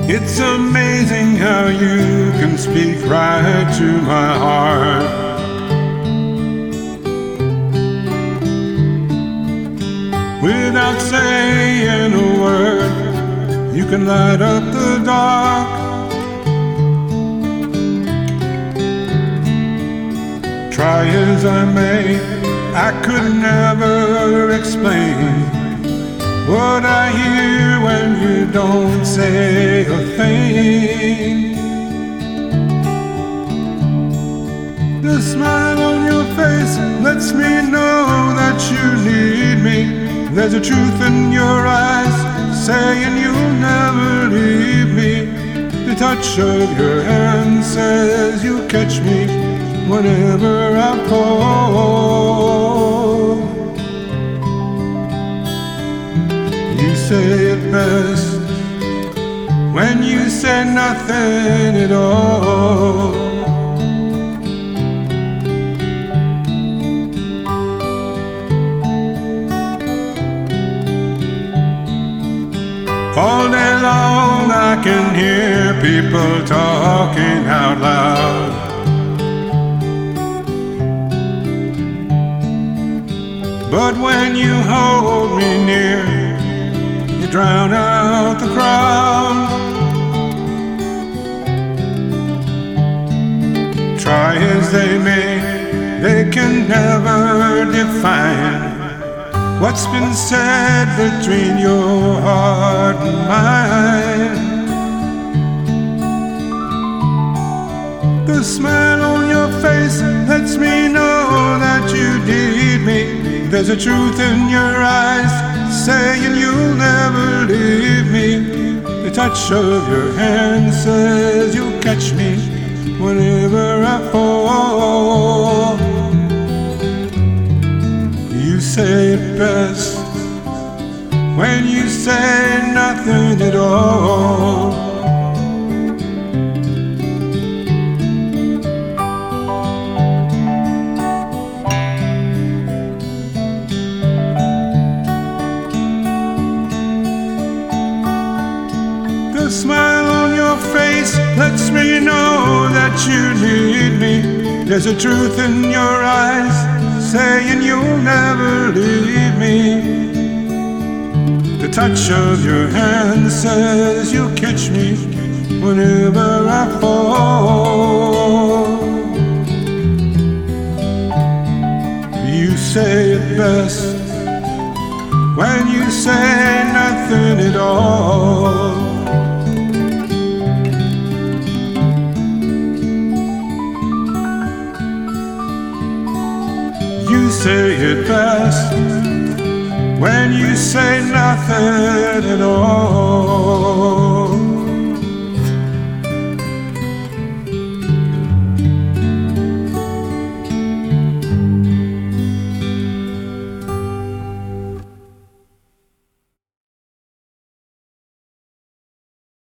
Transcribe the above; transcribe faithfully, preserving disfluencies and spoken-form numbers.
It's amazing how you can speak right to my heart. Without saying a word, you can light up the dark. Try as I may, I could never explain what I hear when you don't say a thing. The smile on your face lets me know that you need me. There's a truth in your eyes saying you'll never leave me. The touch of your hand says you'll catch me whenever I fall. You say it best when you say nothing at all. All day long I can hear people talking out loud. But when you hold me near, you drown out the crowd. Try as they may, they can never define what's been said between your heart and mine. The smile on your face lets me know that you need me. There's a truth in your eyes saying you'll never leave me. The touch of your hand says you'll catch me whenever I fall. You say it best when you say nothing at all. The smile on your face lets me know that you need me. There's a truth in your eyes saying you'll never leave me. The touch of your hand says you'll catch me whenever I fall. You say it best when you say nothing at all. You say it best when you say nothing at all.